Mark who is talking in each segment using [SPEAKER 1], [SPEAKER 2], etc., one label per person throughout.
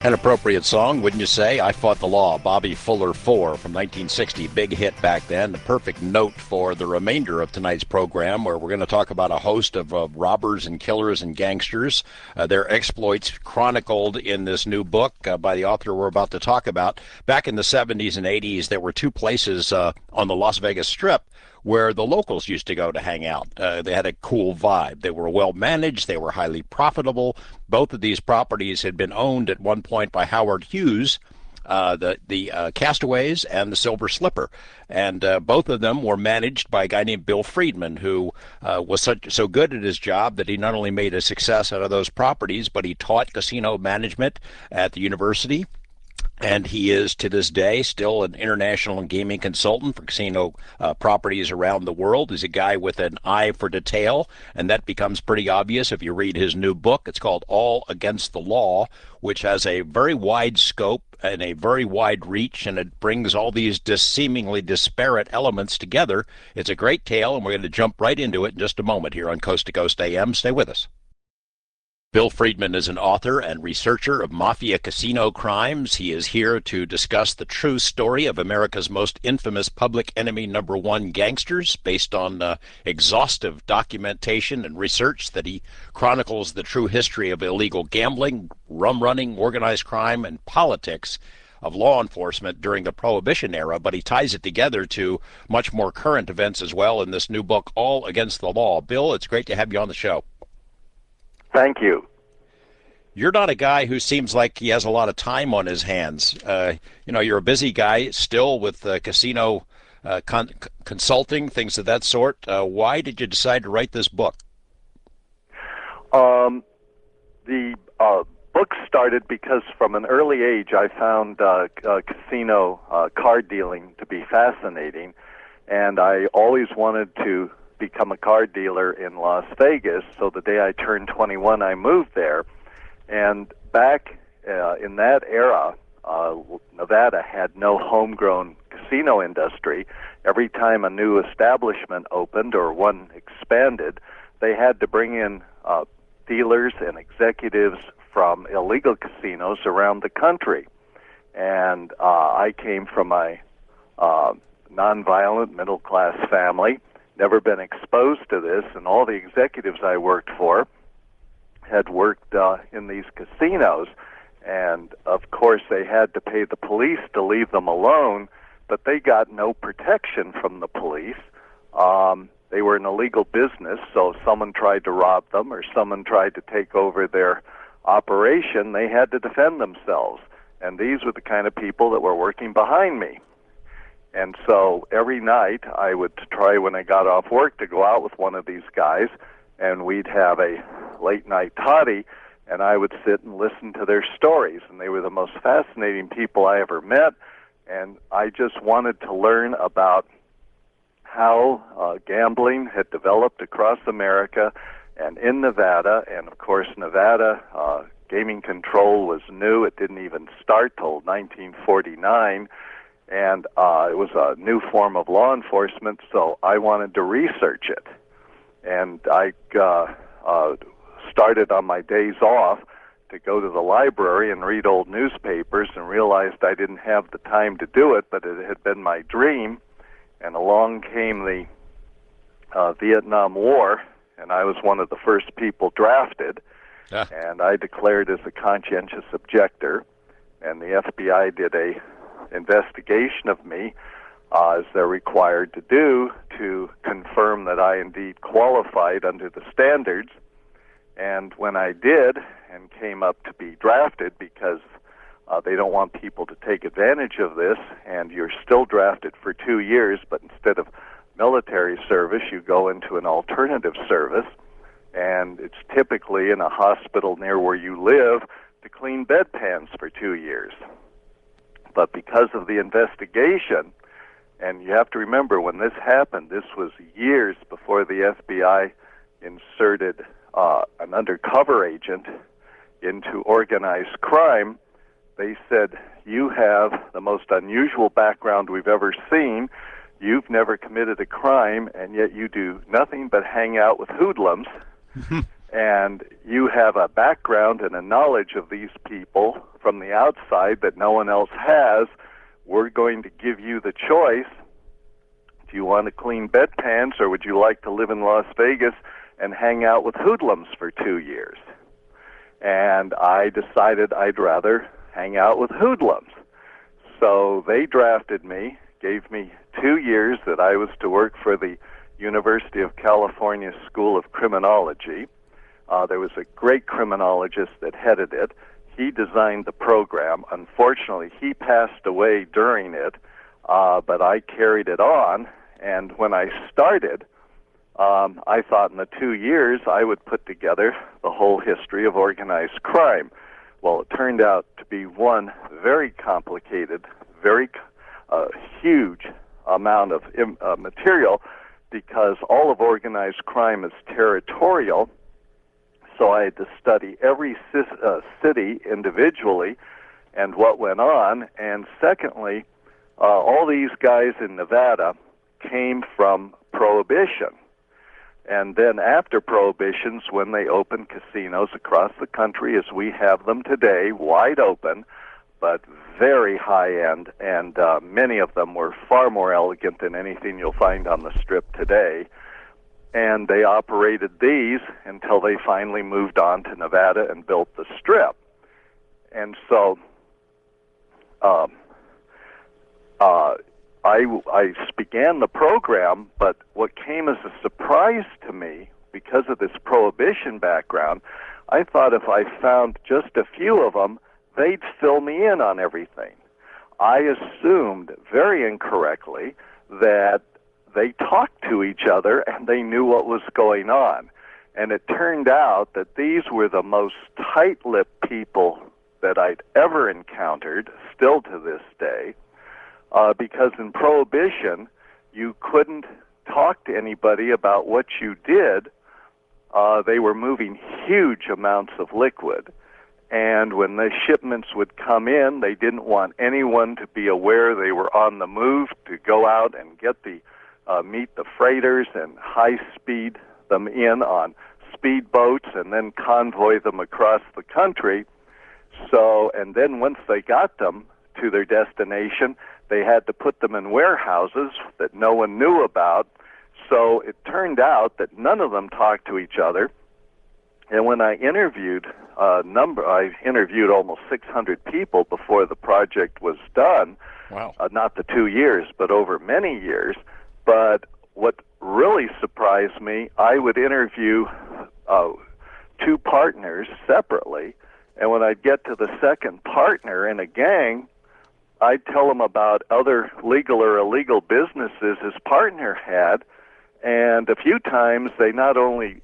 [SPEAKER 1] An appropriate song, wouldn't you say? I Fought the Law, Bobby Fuller 4 from 1960. Big hit back then. The perfect note for the remainder of tonight's program, where we're going to talk about a host of robbers and killers and gangsters, their exploits chronicled in this new book by the author we're about to talk about. Back in the 70s and 80s, there were two places on the Las Vegas Strip where the locals used to go to hang out. They had a cool vibe. They were well managed. They were highly profitable. Both of these properties had been owned at one point by Howard Hughes, the Castaways and the Silver Slipper. And both of them were managed by a guy named Bill Friedman, who was so good at his job that he not only made a success out of those properties, but he taught casino management at the university. And he is, to this day, still an international gaming consultant for casino properties around the world. He's a guy with an eye for detail, and that becomes pretty obvious if you read his new book. It's called All Against the Law, which has a very wide scope and a very wide reach, and it brings all these seemingly disparate elements together. It's a great tale, and we're going to jump right into it in just a moment here on Coast to Coast AM. Stay with us. Bill Friedman is an author and researcher of mafia casino crimes. He is here to discuss the true story of America's most infamous public enemy number one gangsters, based on exhaustive documentation and research that he chronicles the true history of illegal gambling, rum running, organized crime, and politics of law enforcement during the Prohibition era, but he ties it together to much more current events as well in this new book, All Against the Law. Bill, it's great to have you on the show.
[SPEAKER 2] Thank you.
[SPEAKER 1] You're not a guy who seems like he has a lot of time on his hands. You're a busy guy still with casino consulting, things of that sort. Why did you decide to write this book?
[SPEAKER 2] The book started because from an early age I found casino card dealing to be fascinating, and I always wanted to become a card dealer in Las Vegas. So the day I turned 21, I moved there. And back in that era, Nevada had no homegrown casino industry. Every time a new establishment opened or one expanded, they had to bring in dealers and executives from illegal casinos around the country. And I came from a nonviolent middle-class family, never been exposed to this, and all the executives I worked for had worked in these casinos. And, of course, they had to pay the police to leave them alone, but they got no protection from the police. They were an illegal business, so if someone tried to rob them or someone tried to take over their operation, they had to defend themselves. And these were the kind of people that were working behind me. And so every night I would try, when I got off work, to go out with one of these guys, and we'd have a late-night toddy, and I would sit and listen to their stories. And they were the most fascinating people I ever met, and I just wanted to learn about how gambling had developed across America and in Nevada. And, of course, Nevada gaming control was new. It didn't even start till 1949. And it was a new form of law enforcement, so I wanted to research it. And I started on my days off to go to the library and read old newspapers, and realized I didn't have the time to do it, but it had been my dream. And along came the Vietnam War, and I was one of the first people drafted. And I declared as a conscientious objector, and the FBI did a investigation of me, as they're required to do, to confirm that I indeed qualified under the standards. And when I did and came up to be drafted, because they don't want people to take advantage of this, and you're still drafted for 2 years, but instead of military service, you go into an alternative service, and it's typically in a hospital near where you live to clean bedpans for 2 years. But because of the investigation, and you have to remember when this happened, this was years before the FBI inserted an undercover agent into organized crime, they said, you have the most unusual background we've ever seen. You've never committed a crime, and yet you do nothing but hang out with hoodlums. and you have a background and a knowledge of these people from the outside that no one else has, we're going to give you the choice. Do you want to clean bedpans, or would you like to live in Las Vegas and hang out with hoodlums for 2 years? And I decided I'd rather hang out with hoodlums. So they drafted me, gave me 2 years that I was to work for the University of California School of Criminology. There was a great criminologist that headed it. He designed the program. Unfortunately, he passed away during it, but I carried it on. And when I started, I thought in the 2 years I would put together the whole history of organized crime. Well, it turned out to be one very complicated, very huge amount of material, because all of organized crime is territorial. So I had to study every city individually and what went on. And secondly, all these guys in Nevada came from Prohibition. And then after Prohibition's when they opened casinos across the country as we have them today, wide open, but very high-end, and many of them were far more elegant than anything you'll find on the Strip today. And they operated these until they finally moved on to Nevada and built the Strip. And so I began the program, but what came as a surprise to me, because of this Prohibition background, I thought if I found just a few of them, they'd fill me in on everything. I assumed very incorrectly that they talked to each other and they knew what was going on. And it turned out that these were the most tight-lipped people that I'd ever encountered, still to this day, because in Prohibition, you couldn't talk to anybody about what you did. They were moving huge amounts of liquid. And when the shipments would come in, they didn't want anyone to be aware they were on the move to go out and get the meet the freighters and high-speed them in on speedboats and then convoy them across the country. So, and then once they got them to their destination, they had to put them in warehouses that no one knew about. So it turned out that none of them talked to each other. And when I interviewed I interviewed almost 600 people before the project was done.
[SPEAKER 1] Wow.
[SPEAKER 2] Not the 2 years, but over many years. But what really surprised me, I would interview two partners separately, and when I'd get to the second partner in a gang, I'd tell them about other legal or illegal businesses his partner had, and a few times they not only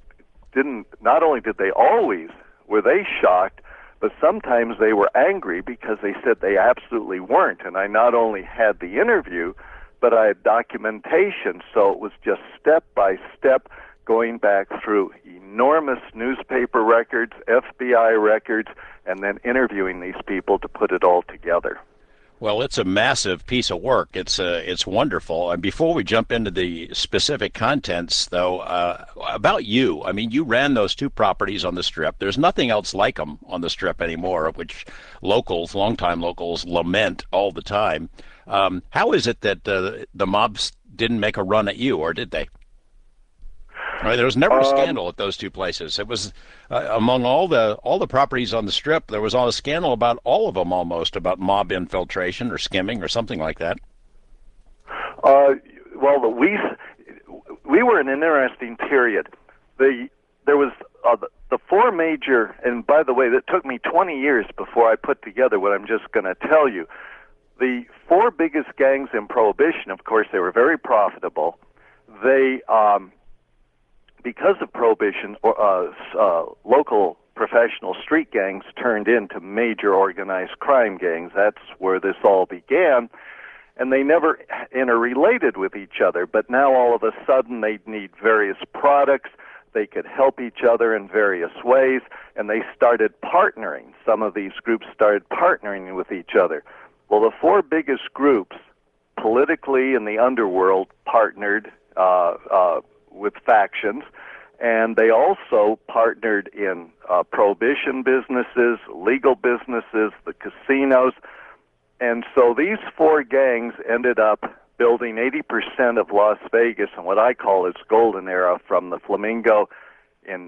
[SPEAKER 2] did they always were they shocked, but sometimes they were angry because they said they absolutely weren't. And I not only had the interview, but I had documentation, so it was just step by step going back through enormous newspaper records, FBI records, and then interviewing these people to put it all together.
[SPEAKER 1] Well, it's a massive piece of work. It's wonderful. And before we jump into the specific contents, though, about you, I mean, you ran those two properties on the Strip. There's nothing else like them on the Strip anymore, which locals, longtime locals, lament all the time. How is it that the mobs didn't make a run at you, or did they? Right, there was never a scandal at those two places. It was among all the properties on the Strip. There was all a scandal about all of them, almost about mob infiltration or skimming or something like that.
[SPEAKER 2] Well, we were in an interesting period. There was the four major, and by the way, that took me 20 years before I put together what I'm just going to tell you. The four biggest gangs in Prohibition, of course, they were very profitable. They because of Prohibition, local professional street gangs turned into major organized crime gangs. That's where this all began. And they never interrelated with each other. But now all of a sudden they need various products. They could help each other in various ways. And they started partnering. Some of these groups started partnering with each other. Well, the four biggest groups politically in the underworld partnered with factions, And they also partnered in prohibition businesses, legal businesses, the casinos. And so these four gangs ended up building 80% of Las Vegas in what I call its golden era, from the Flamingo in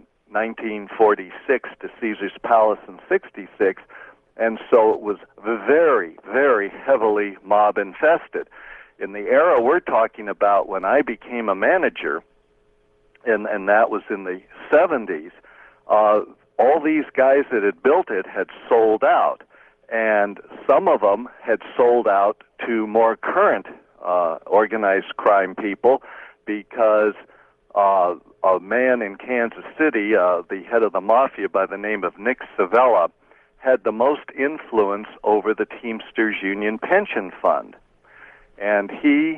[SPEAKER 2] 1946 to Caesar's Palace in 66. And so it was very, very heavily mob infested. In the era we're talking about, when I became a manager, and that was in the 70s, all these guys that had built it had sold out. And some of them had sold out to more current organized crime people, because a man in Kansas City, the head of the mafia by the name of Nick Savella, had the most influence over the Teamsters Union Pension Fund. And he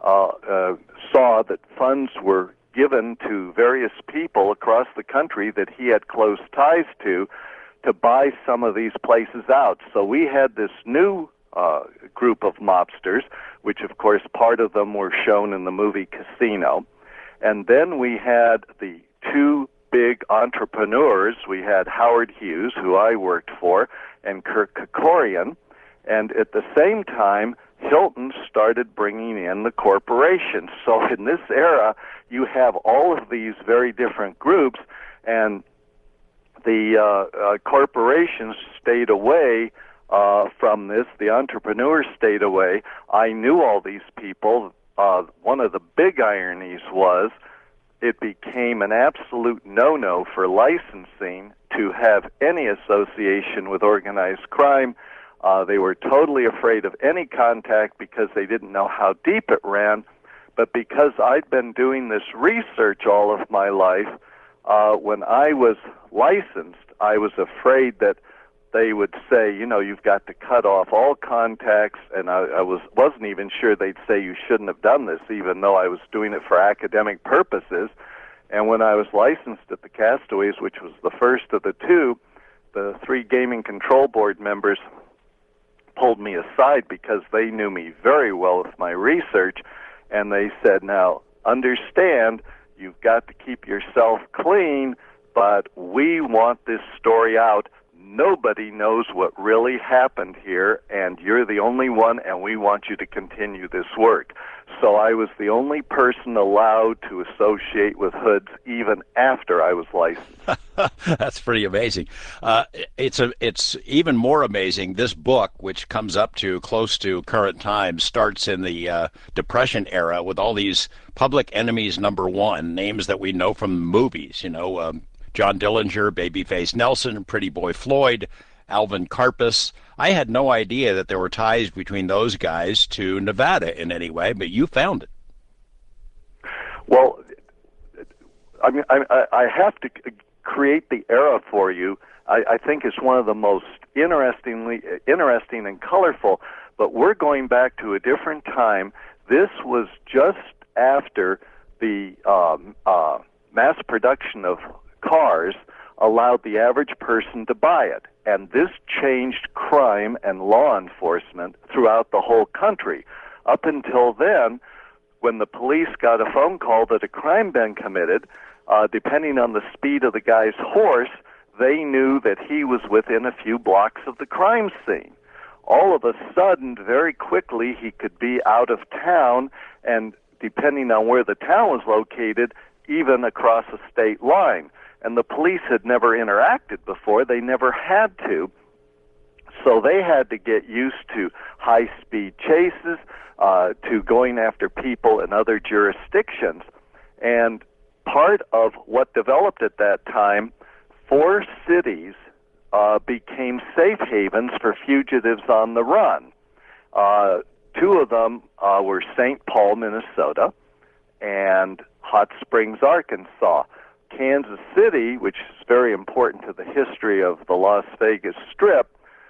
[SPEAKER 2] saw that funds were given to various people across the country that he had close ties to buy some of these places out. So we had this new group of mobsters, which of course part of them were shown in the movie Casino. And then we had the two big entrepreneurs. We had Howard Hughes, who I worked for, and Kirk Kerkorian. And at the same time, Hilton started bringing in the corporations. So in this era, you have all of these very different groups, and the corporations stayed away from this. The entrepreneurs stayed away. I knew all these people. One of the big ironies was it became an absolute no-no for licensing to have any association with organized crime. They were totally afraid of any contact because they didn't know how deep it ran. But because I'd been doing this research all of my life, when I was licensed, I was afraid that they would say, you know, you've got to cut off all contacts, and I wasn't even sure they'd say you shouldn't have done this, even though I was doing it for academic purposes. And when I was licensed at the Castaways, which was the first of the two, the three Gaming Control Board members pulled me aside because they knew me very well with my research, and they said, now, understand, you've got to keep yourself clean, but we want this story out. Nobody knows what really happened here, and you're the only one, and we want you to continue this work. So I was the only person allowed to associate with hoods even after I was licensed.
[SPEAKER 1] That's pretty amazing. It's even more amazing. This book, which comes up to close to current times, starts in the Depression era with all these public enemies number one, names that we know from movies, you know, John Dillinger, Babyface Nelson, Pretty Boy Floyd, Alvin Karpis. I had no idea that there were ties between those guys to Nevada in any way, but you found it.
[SPEAKER 2] Well, I mean, I have to create the era for you. I think it's one of the most interesting and colorful, but we're going back to a different time. This was just after the mass production of cars allowed the average person to buy it. And this changed crime and law enforcement throughout the whole country. Up until then, when the police got a phone call that a crime been committed, depending on the speed of the guy's horse, they knew that he was within a few blocks of the crime scene. All of a sudden, very quickly, he could be out of town, and depending on where the town was located, even across a state line. And the police had never interacted before. They never had to. So they had to get used to high-speed chases, to going after people in other jurisdictions. And part of what developed at that time, 4 cities became safe havens for fugitives on the run. 2 of them were St. Paul, Minnesota, and Hot Springs, Arkansas. Kansas City, which is very important to the history of the Las Vegas Strip,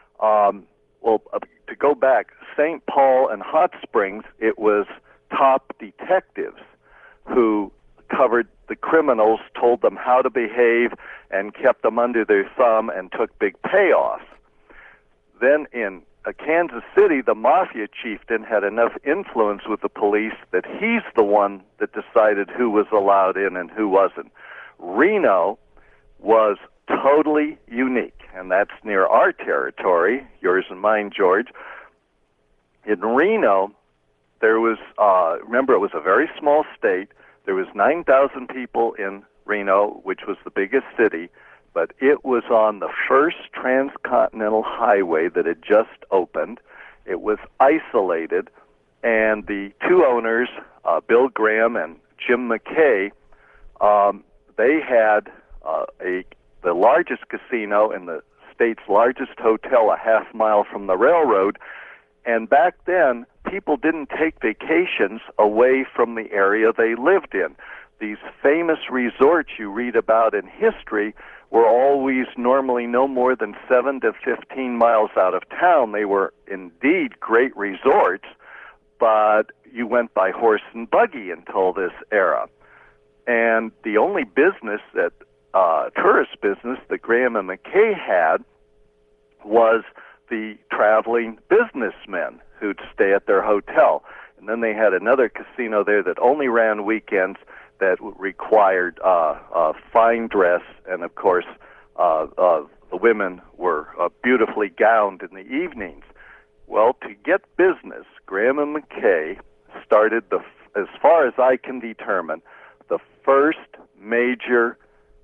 [SPEAKER 2] to go back, St. Paul and Hot Springs, it was top detectives who covered the criminals, told them how to behave, and kept them under their thumb and took big payoffs. Then in Kansas City, the mafia chieftain had enough influence with the police that he's the one that decided who was allowed in and who wasn't. Reno was totally unique, and that's near our territory, yours and mine, George. In Reno, there was, remember, it was a very small state. There was 9,000 people in Reno, which was the biggest city, but it was on the first transcontinental highway that had just opened. It was isolated, and the two owners, Bill Graham and Jim McKay, they had the largest casino in the state's largest hotel a half mile from the railroad. And back then, people didn't take vacations away from the area they lived in. These famous resorts you read about in history were always normally no more than 7 to 15 miles out of town. They were indeed great resorts, but you went by horse and buggy until this era. And the only business that, tourist business that Graham and McKay had was the traveling businessmen who'd stay at their hotel. And then they had another casino there that only ran weekends that required fine dress, and of course the women were beautifully gowned in the evenings. Well, to get business, Graham and McKay started, as far as I can determine, the first major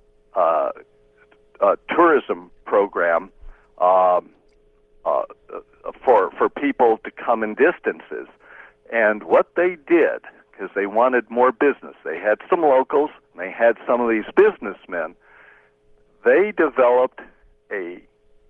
[SPEAKER 2] tourism program for people to come in distances. And what they did, because they wanted more business, they had some locals, and they had some of these businessmen, they developed a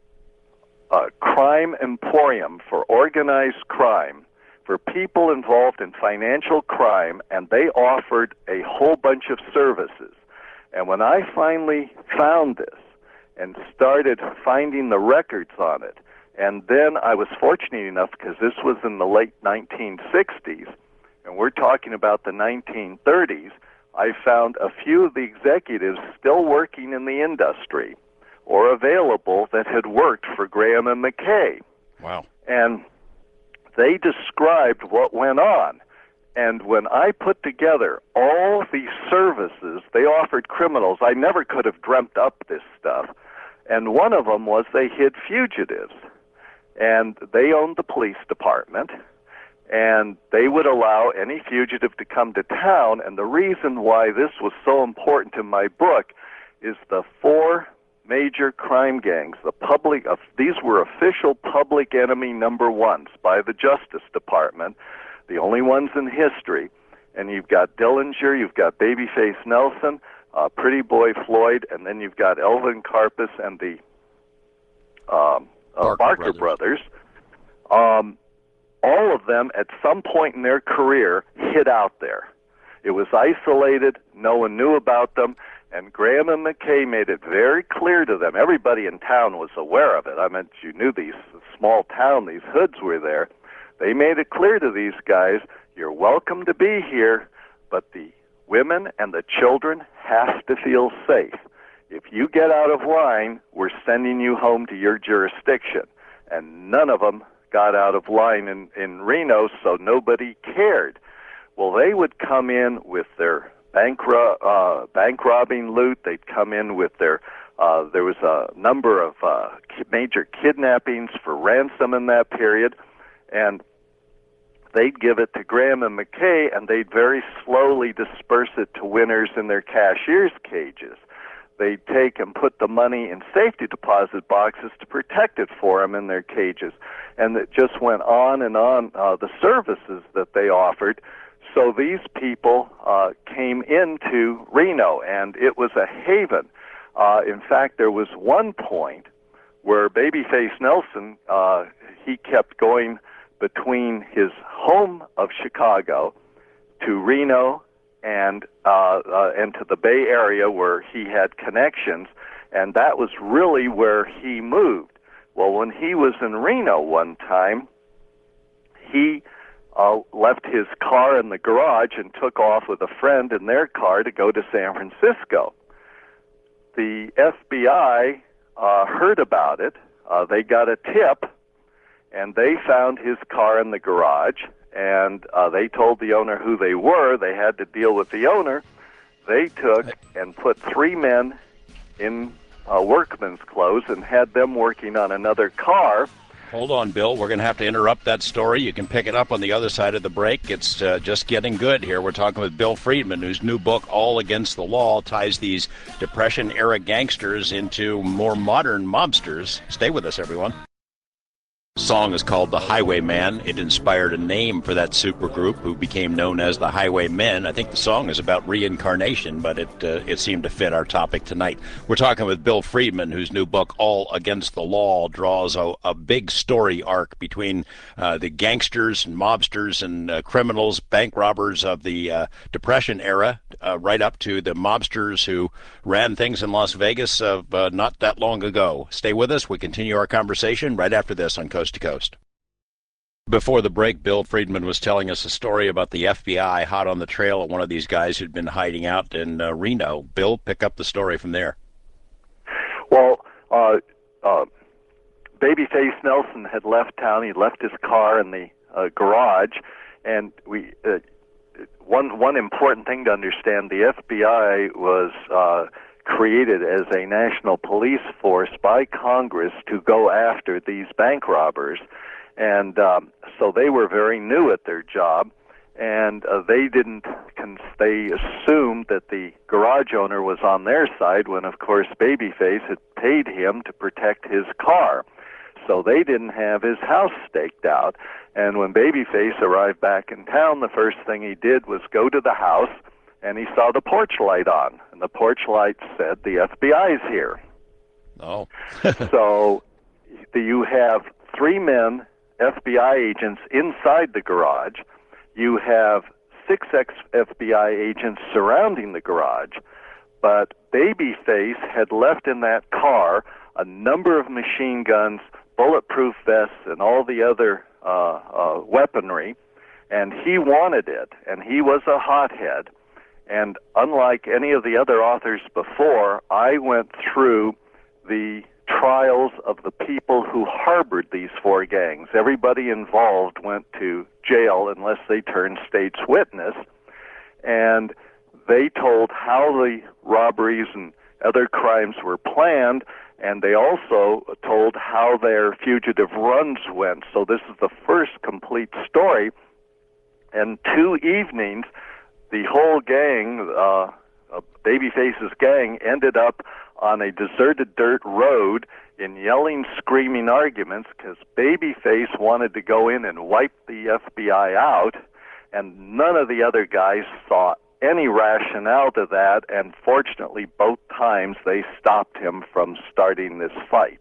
[SPEAKER 2] crime emporium for organized crime, for people involved in financial crime, and they offered a whole bunch of services. And when I finally found this and started finding the records on it, and then I was fortunate enough, because this was in the late 1960s, and we're talking about the 1930s, I found a few of the executives still working in the industry or available that had worked for Graham and McKay.
[SPEAKER 1] Wow.
[SPEAKER 2] And they described what went on. And when I put together all the services they offered criminals, I never could have dreamt up this stuff. And one of them was they hid fugitives. And they owned the police department, and they would allow any fugitive to come to town. And the reason why this was so important in my book is the four major crime gangs, these were official public enemy number ones by the Justice Department, the only ones in history. And you've got Dillinger, you've got Babyface Nelson, Pretty Boy Floyd, and then you've got Elvin Karpis and the Barker brothers. All of them, at some point in their career, hid out there. It was isolated. No one knew about them. And Graham and McKay made it very clear to them. Everybody in town was aware of it. I mean, you knew these small town, these hoods were there. They made it clear to these guys, you're welcome to be here, but the women and the children have to feel safe. If you get out of line, we're sending you home to your jurisdiction. And none of them got out of line in Reno, so nobody cared. Well, they would come in with their bank robbing loot. They'd come in with their, there was a number of major kidnappings for ransom in that period, and they'd give it to Graham and McKay, and they'd very slowly disperse it to winners in their cashier's cages. They'd take and put the money in safety deposit boxes to protect it for them in their cages. And it just went on and on, the services that they offered. So these people came into Reno, and it was a haven. In fact, there was one point where Babyface Nelson, he kept going between his home of Chicago to Reno and to the Bay Area where he had connections, and that was really where he moved. Well, when he was in Reno one time, he left his car in the garage and took off with a friend in their car to go to San Francisco. The FBI heard about it. They got a tip, and they found his car in the garage, and they told the owner who they were. They had to deal with the owner, they took and put three men in workman's clothes and had them working on another car.
[SPEAKER 1] Hold on, Bill. We're going to have to interrupt that story. You can pick it up on the other side of the break. It's just getting good here. We're talking with Bill Friedman, whose new book, All Against the Law, ties these Depression-era gangsters into more modern mobsters. Stay with us, everyone. The song is called The Highwayman. It inspired a name for that supergroup who became known as the Highwaymen. I think the song is about reincarnation, but it seemed to fit our topic tonight. We're talking with Bill Friedman, whose new book, All Against the Law, draws a big story arc between the gangsters and mobsters and criminals, bank robbers of the Depression era, right up to the mobsters who ran things in Las Vegas not that long ago. Stay with us. We continue our conversation right after this on Coast to Coast. Before the break, Bill Friedman was telling us a story about the FBI hot on the trail of one of these guys who'd been hiding out in Reno. Bill, pick up the story from there.
[SPEAKER 2] Well, Babyface Nelson had left town. He left his car in the garage, and one important thing to understand: the FBI was created as a national police force by Congress to go after these bank robbers. And so they were very new at their job, and they assumed that the garage owner was on their side when, of course, Babyface had paid him to protect his car. So they didn't have his house staked out. And when Babyface arrived back in town, the first thing he did was go to the house, and he saw the porch light on. And the porch light said, "The FBI's here."
[SPEAKER 1] Oh.
[SPEAKER 2] So you have three men, FBI agents, inside the garage. You have six FBI agents surrounding the garage. But Babyface had left in that car a number of machine guns, bulletproof vests, and all the other weaponry. And he wanted it, and he was a hothead. And unlike any of the other authors before, I went through the trials of the people who harbored these four gangs. Everybody involved went to jail unless they turned state's witness, and they told how the robberies and other crimes were planned, and they also told how their fugitive runs went. So this is the first complete story. And 2 evenings, the whole gang, Babyface's gang, ended up on a deserted dirt road in yelling, screaming arguments because Babyface wanted to go in and wipe the FBI out, and none of the other guys saw any rationale to that, and fortunately both times they stopped him from starting this fight.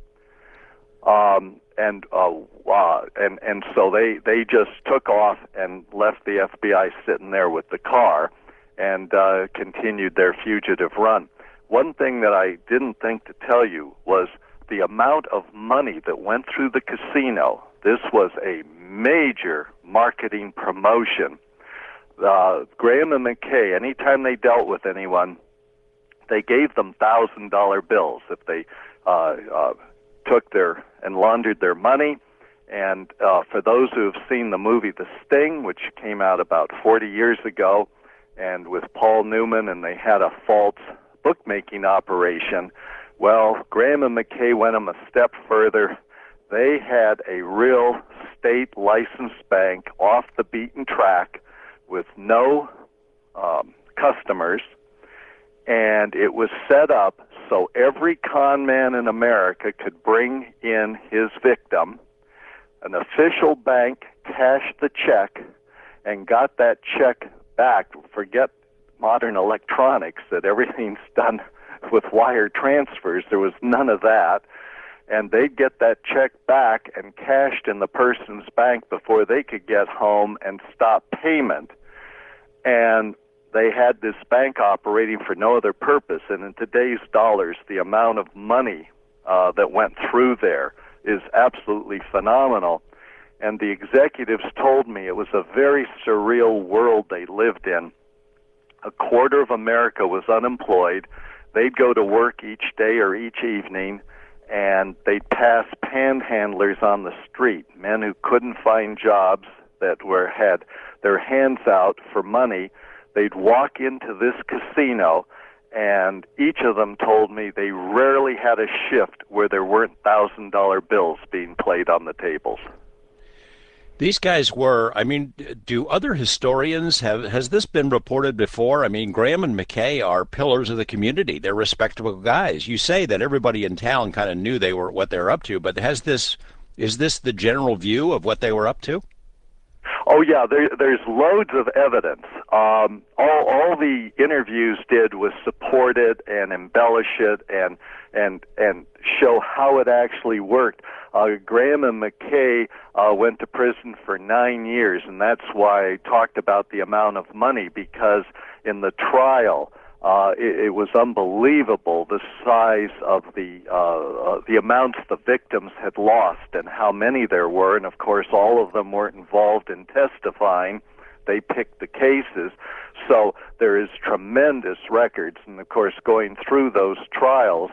[SPEAKER 2] And so they just took off and left the FBI sitting there with the car and continued their fugitive run. One thing that I didn't think to tell you was the amount of money that went through the casino. This was a major marketing promotion. Graham and McKay, anytime they dealt with anyone, they gave them $1,000 bills if they took their and laundered their money. And for those who have seen the movie The Sting, which came out about 40 years ago, and with Paul Newman, and they had a false bookmaking operation, well, Graham and McKay went them a step further. They had a real state licensed bank off the beaten track with no customers, and it was set up so every con man in America could bring in his victim. An official bank cashed the check and got that check back. Forget modern electronics, that everything's done with wire transfers. There was none of that. And they'd get that check back and cashed in the person's bank before they could get home and stop payment. And they had this bank operating for no other purpose. And in today's dollars, the amount of money that went through there is absolutely phenomenal. And the executives told me it was a very surreal world they lived in. A quarter of America was unemployed. They'd go to work each day or each evening, and they'd pass panhandlers on the street, men who couldn't find jobs, that had their hands out for money. they'd walk into this casino, and each of them told me they rarely had a shift where there weren't $1,000 bills being played on the tables.
[SPEAKER 1] These guys were, I mean, do other historians has this been reported before? I mean, Graham and McKay are pillars of the community. They're respectable guys. You say that everybody in town kind of knew they were what they were up to, but is this the general view of what they were up to?
[SPEAKER 2] Oh yeah, there's loads of evidence. All the interviews did was support it and embellish it and show how it actually worked. Graham and McKay went to prison for 9 years, and that's why I talked about the amount of money, because in the trial, it was unbelievable the size of the amounts the victims had lost and how many there were. And of course, all of them weren't involved in testifying. They picked the cases. So there is tremendous records. And of course, going through those trials,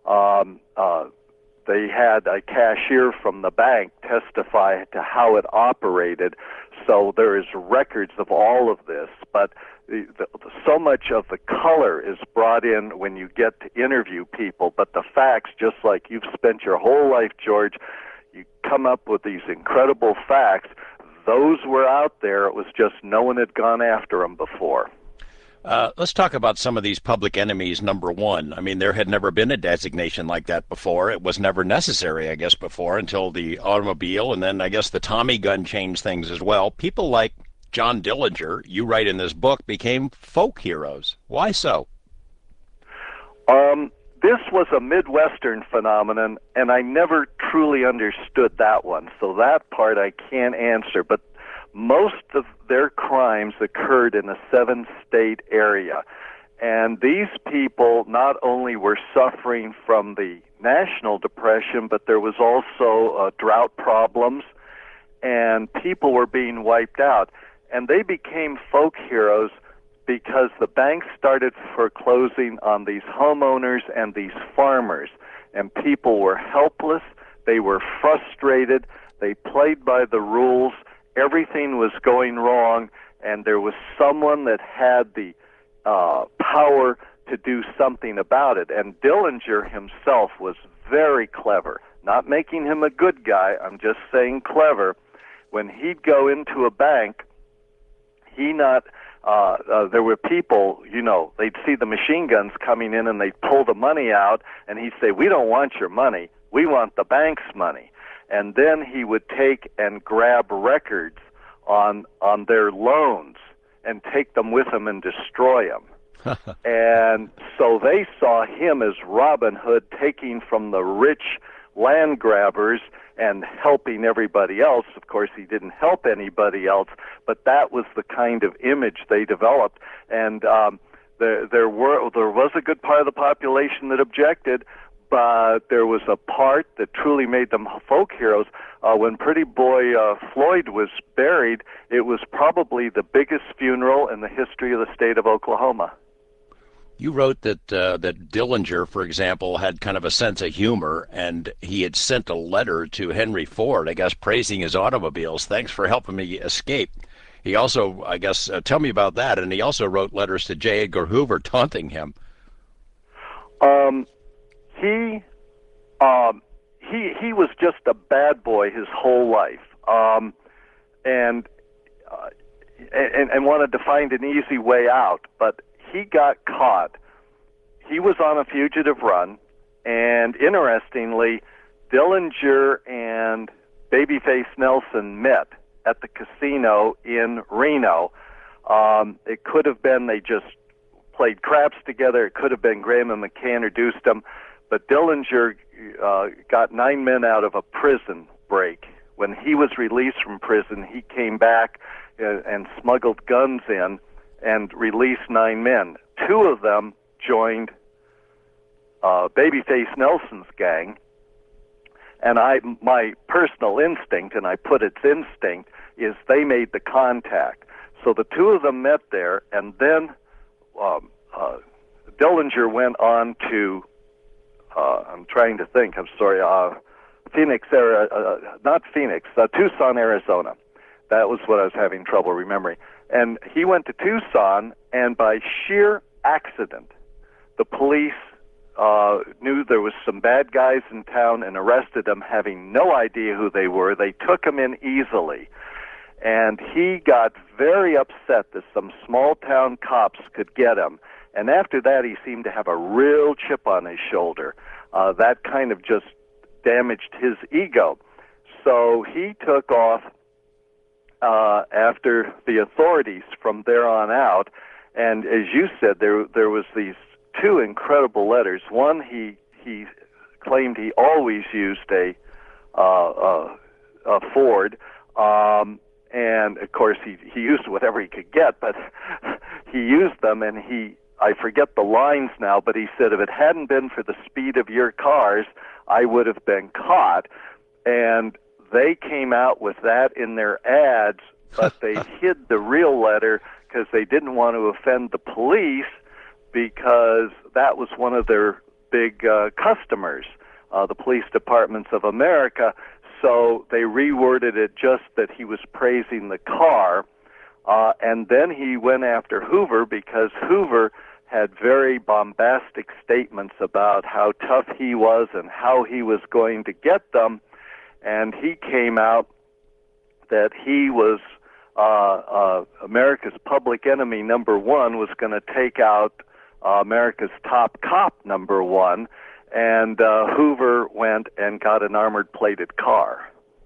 [SPEAKER 2] they had a cashier from the bank testify to how it operated. So there is records of all of this. But so much of the color is brought in when you get to interview people, but the facts, just like you've spent your whole life, George, you come up with these incredible facts. Those were out there. It was just no one had gone after them before.
[SPEAKER 1] Let's talk about some of these public enemies. Number one, I mean, there had never been a designation like that before. It was never necessary, I guess, before until the automobile, and then I guess the Tommy gun changed things as well. People like John Dillinger, you write in this book, became folk heroes. Why so?
[SPEAKER 2] This was a Midwestern phenomenon, and I never truly understood that one. So that part I can't answer. But most of their crimes occurred in a 7-state area. And these people not only were suffering from the national depression, but there was also drought problems, and people were being wiped out. And they became folk heroes because the banks started foreclosing on these homeowners and these farmers. And people were helpless. They were frustrated. They played by the rules. Everything was going wrong. And there was someone that had the power to do something about it. And Dillinger himself was very clever. Not making him a good guy, I'm just saying clever. When he'd go into a bank, there were people, they'd see the machine guns coming in and they'd pull the money out, and he'd say, "We don't want your money, we want the bank's money." And then he would take and grab records on their loans and take them with him and destroy them. And so they saw him as Robin Hood, taking from the rich land grabbers and helping everybody else. Of course, he didn't help anybody else, but that was the kind of image they developed. And there was a good part of the population that objected, but there was a part that truly made them folk heroes. When Pretty Boy Floyd was buried, it was probably the biggest funeral in the history of the state of Oklahoma.
[SPEAKER 1] You wrote that Dillinger, for example, had kind of a sense of humor, and he had sent a letter to Henry Ford, I guess, praising his automobiles. "Thanks for helping me escape." He also, I guess, tell me about that. And he also wrote letters to J. Edgar Hoover taunting him.
[SPEAKER 2] He was just a bad boy his whole life, and wanted to find an easy way out, but he got caught. He was on a fugitive run, and interestingly, Dillinger and Babyface Nelson met at the casino in Reno. It could have been they just played craps together. It could have been Graham and McKay introduced them, but Dillinger got 9 men out of a prison break. When he was released from prison, he came back and smuggled guns in and released 9 men. 2 of them joined Babyface Nelson's gang, and my personal instinct, and I put it's instinct, is they made the contact. So the 2 of them met there, and then Dillinger went on to, I'm trying to think, I'm sorry, Tucson, Arizona. That was what I was having trouble remembering. And he went to Tucson, and by sheer accident, the police knew there was some bad guys in town and arrested him, having no idea who they were. They took him in easily. And he got very upset that some small-town cops could get him. And after that, he seemed to have a real chip on his shoulder. That kind of just damaged his ego. So he took off after the authorities from there on out. And as you said, there was these two incredible letters. One, he claimed he always used a Ford, and of course he used whatever he could get, but he used them, and I forget the lines now, but he said, if it hadn't been for the speed of your cars, I would have been caught. And they came out with that in their ads, but they hid the real letter because they didn't want to offend the police, because that was one of their big customers, the police departments of America. So they reworded it just that he was praising the car. And then he went after Hoover, because Hoover had very bombastic statements about how tough he was and how he was going to get them. And he came out that he was America's public enemy number one, was going to take out America's top cop number one, and Hoover went and got an armored plated car.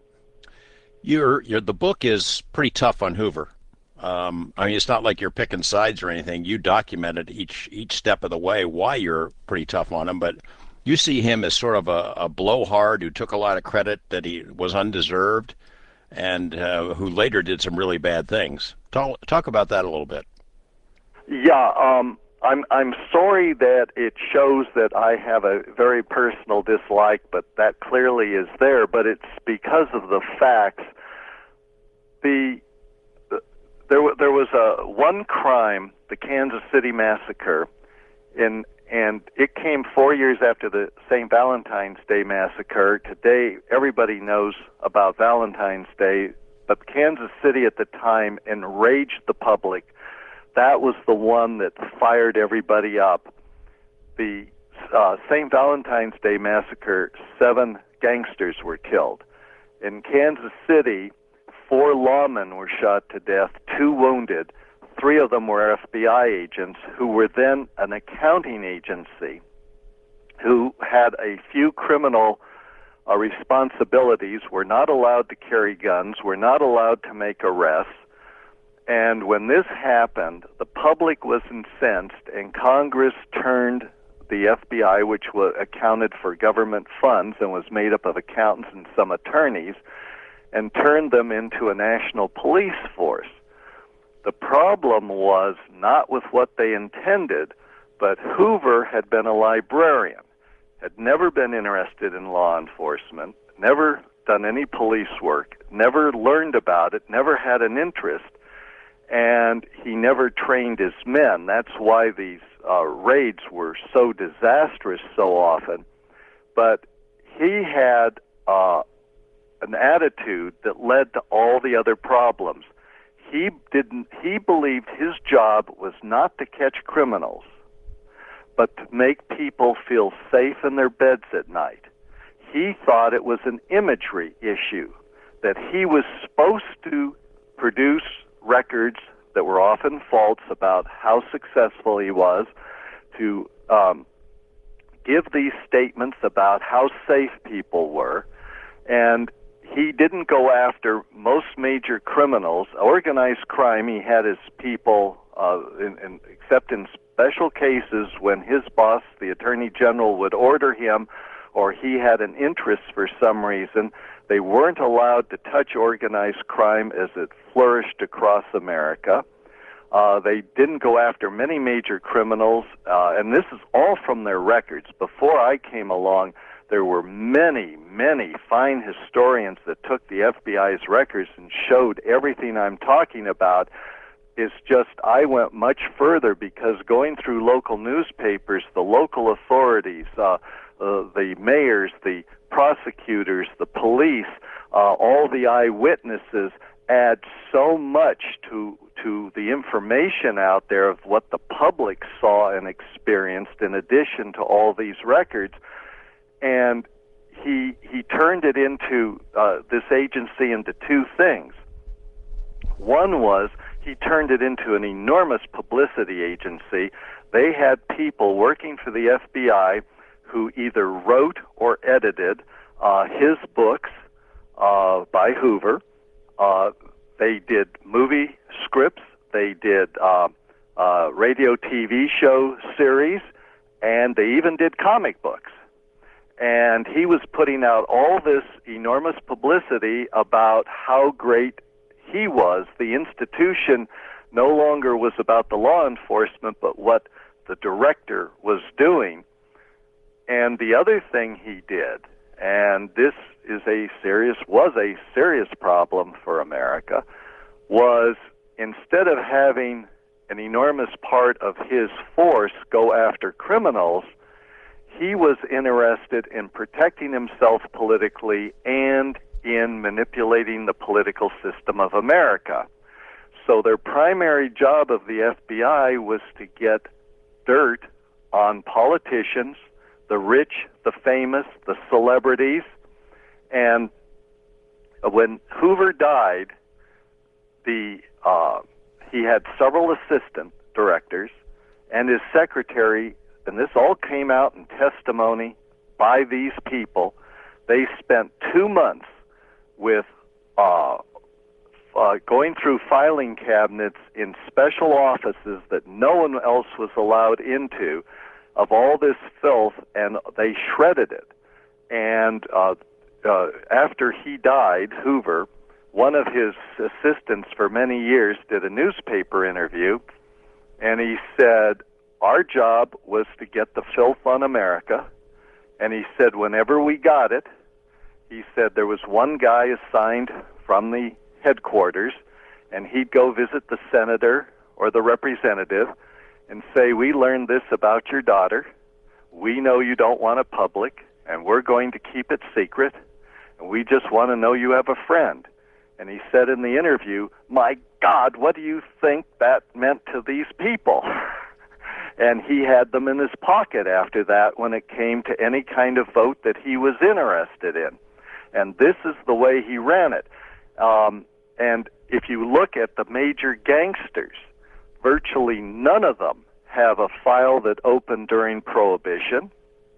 [SPEAKER 1] The book is pretty tough on Hoover. I mean, it's not like you're picking sides or anything. You documented each step of the way why you're pretty tough on him, but you see him as sort of a blowhard who took a lot of credit that he was undeserved, and who later did some really bad things. Talk about that a little bit.
[SPEAKER 2] Yeah, I'm sorry that it shows that I have a very personal dislike, but that clearly is there. But it's because of the facts. There was one crime, the Kansas City Massacre, and it came 4 years after the St. Valentine's Day Massacre. Today, everybody knows about Valentine's Day, but Kansas City at the time enraged the public. That was the one that fired everybody up. The St. Valentine's Day Massacre, 7 gangsters were killed. In Kansas City, 4 lawmen were shot to death, 2 wounded. 3 of them were FBI agents who were then an accounting agency who had a few criminal responsibilities, were not allowed to carry guns, were not allowed to make arrests. And when this happened, the public was incensed, and Congress turned the FBI, which accounted for government funds and was made up of accountants and some attorneys, and turned them into a national police force. The problem was not with what they intended, but Hoover had been a librarian, had never been interested in law enforcement, never done any police work, never learned about it, never had an interest, and he never trained his men. That's why these raids were so disastrous so often. But he had an attitude that led to all the other problems. He believed his job was not to catch criminals, but to make people feel safe in their beds at night. He thought it was an imagery issue, that he was supposed to produce records that were often false about how successful he was, to give these statements about how safe people were, and he didn't go after most major criminals. Organized crime, he had his people, except in special cases when his boss, the Attorney General, would order him, or he had an interest for some reason. They weren't allowed to touch organized crime as it flourished across America. They didn't go after many major criminals, and this is all from their records. Before I came along, there were many, many fine historians that took the FBI's records and showed everything I'm talking about. It's just I went much further, because going through local newspapers, the local authorities, the mayors, the prosecutors, the police, all the eyewitnesses add so much to to the information out there of what the public saw and experienced in addition to all these records. And he turned it into this agency into two things. One was he turned it into an enormous publicity agency. They had people working for the FBI who either wrote or edited his books by Hoover. They did movie scripts. They did radio TV show series, and they even did comic books. And he was putting out all this enormous publicity about how great he was. The institution no longer was about the law enforcement, but what the director was doing. And the other thing he did, and this was a serious problem for America, was instead of having an enormous part of his force go after criminals, he was interested in protecting himself politically and in manipulating the political system of America. So their primary job of the FBI was to get dirt on politicians, the rich, the famous, the celebrities. And when Hoover died, he had several assistant directors, and his secretary, and this all came out in testimony by these people. They spent 2 months with going through filing cabinets in special offices that no one else was allowed into of all this filth, and they shredded it. And after he died, Hoover, one of his assistants for many years, did a newspaper interview, and he said, our job was to get the filth on America, and he said whenever we got it, he said there was one guy assigned from the headquarters, and he'd go visit the senator or the representative and say, we learned this about your daughter. We know you don't want it public, and we're going to keep it secret, and we just want to know you have a friend. And he said in the interview, my God, what do you think that meant to these people? And he had them in his pocket after that when it came to any kind of vote that he was interested in. And this is the way he ran it. And if you look at the major gangsters, virtually none of them have a file that opened during Prohibition.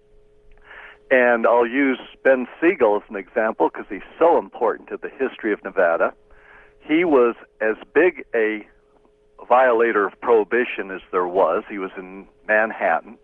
[SPEAKER 2] And I'll use Ben Siegel as an example because he's so important to the history of Nevada. He was as big a violator of Prohibition as there was. He was in Manhattan.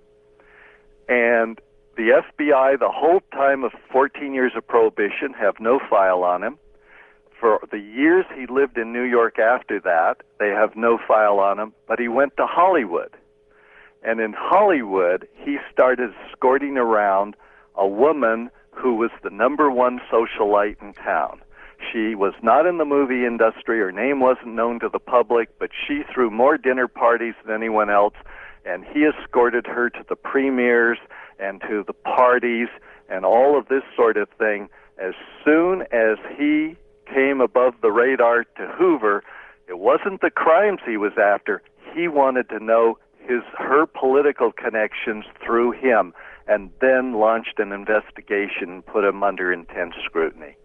[SPEAKER 2] And the FBI, the whole time of 14 years of Prohibition, have no file on him. For the years he lived in New York after that, they have no file on him, but he went to Hollywood. And in Hollywood, he started escorting around a woman who was the #1 socialite in town. She was not in the movie industry. Her name wasn't known to the public, but she threw more dinner parties than anyone else, and he escorted her to the premieres and to the parties and all of this sort of thing. As soon as he came above the radar to Hoover, it wasn't the crimes he was after. He wanted to know her political connections through him, and then launched an investigation and put him under intense scrutiny.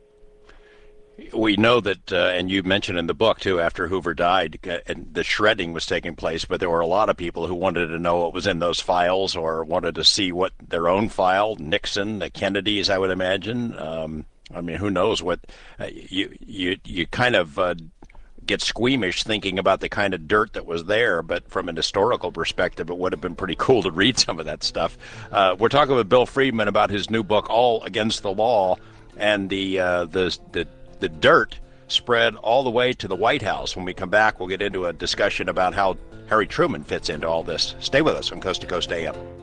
[SPEAKER 1] We know that, and you mentioned in the book, too, after Hoover died, and the shredding was taking place, but there were a lot of people who wanted to know what was in those files or wanted to see what their own file, Nixon, the Kennedys, I would imagine. I mean, who knows what, you kind of get squeamish thinking about the kind of dirt that was there, but from an historical perspective, it would have been pretty cool to read some of that stuff. We're talking with Bill Friedman about his new book, All Against the Law, and the dirt spread all the way to the White House. When we come back, we'll get into a discussion about how Harry Truman fits into all this. Stay with us on Coast to Coast AM.